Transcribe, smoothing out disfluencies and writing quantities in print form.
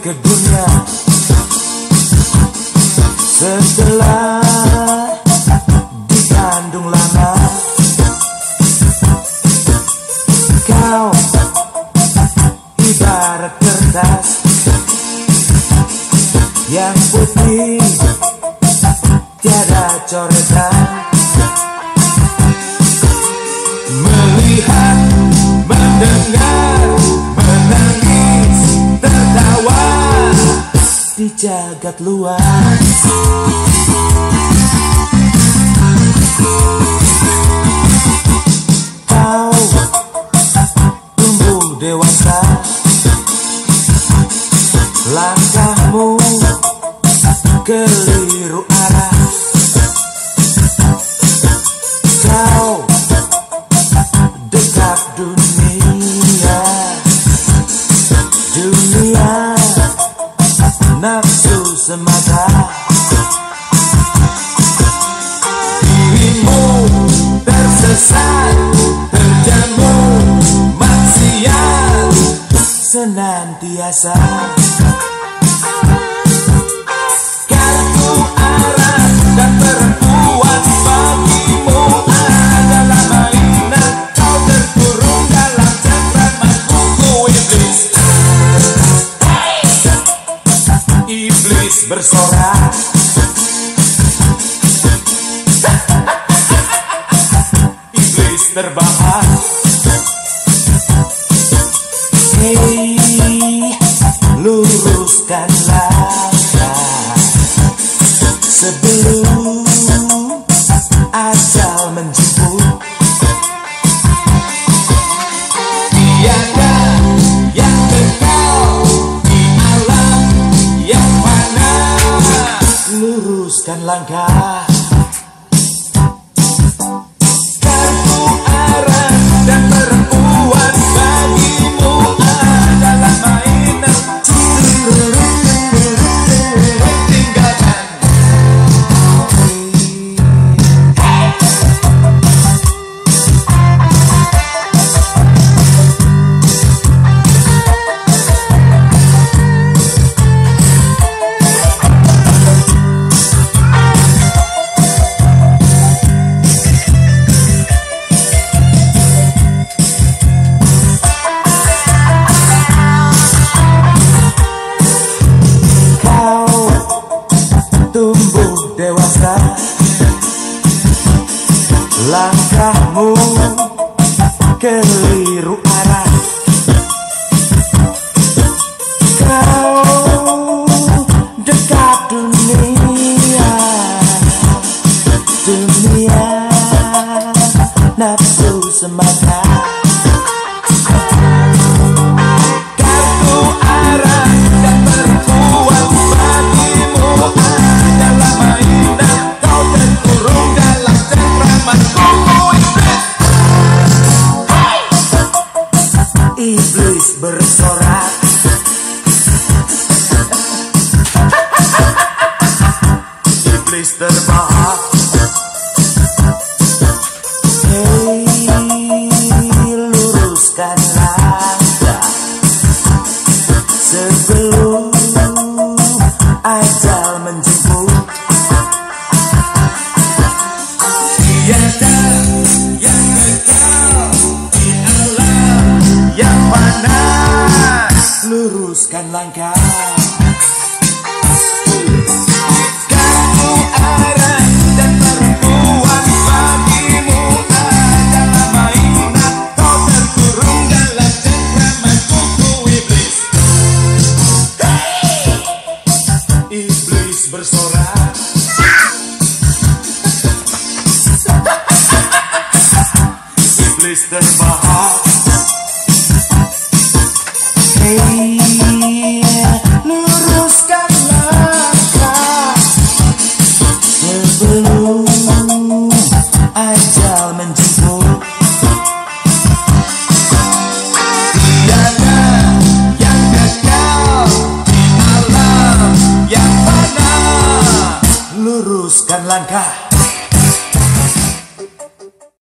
ke dunia setelah dikandung lama. Kau ibarat kertas yang putih tiada coretan. Melihat, mendengar, menangis, tertawa di jagat luas. Kau tumbuh dewasa, langkahmu keliru arah. Kau dekat dunia, dunia nafsu semata. Dirimu tersesat, terjamu maksiat senantiasa. Kartu arah dan perempuan bagimu adalah mainan. Kau terkurung dalam cengkraman buku iblis. Iblis bersorak, iblis terbahak. Hei, luruskan langkah sebelum ajal menjemput. Tiada yang kekal di alam yang fana. Luruskan langkah. Kartu arah dan perempuan bagimu adalah mainan. Tinggalkan. Tumbuh dewasa, langkahmu keliru arah. Kau dekat dunia, dunia nafsu semata. Kartu arah dan perempuan bagimu adalah mainan. Kau terkurung dalam cengkraman kuku iblis. Iblis bersorak, iblis terbahak. Hei, luruskan langkah sebelum ajal menjemput. Tiada yang kekal di alam yang panas. Luruskan langkah. Kartu arah dan perempuan bagimu adalah mainan. Kau terkurung dalam cengkraman kuku iblis. Iblis bersorak, iblis terbahak. Hei, luruskan langkah sebelum ajal menjemput. Tiada yang kekal di alam yang fana. Luruskan langkah.